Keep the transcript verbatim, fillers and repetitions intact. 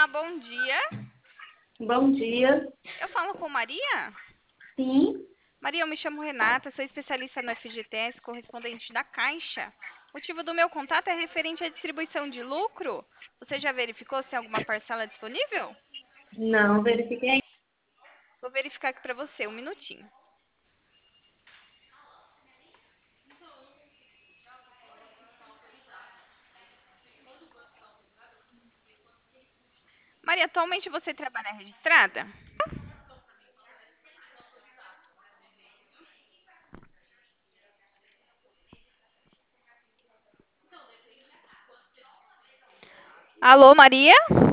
bom dia. Bom dia. Eu falo com Maria? Sim, Maria, eu me chamo Renata, sou especialista no F G T S, correspondente da Caixa. O motivo do meu contato é referente à distribuição de lucro. Você já verificou se tem alguma parcela disponível? não verifiquei ainda. Vou verificar aqui para você, um minutinho. Maria, atualmente você trabalha registrada? Alô, Maria?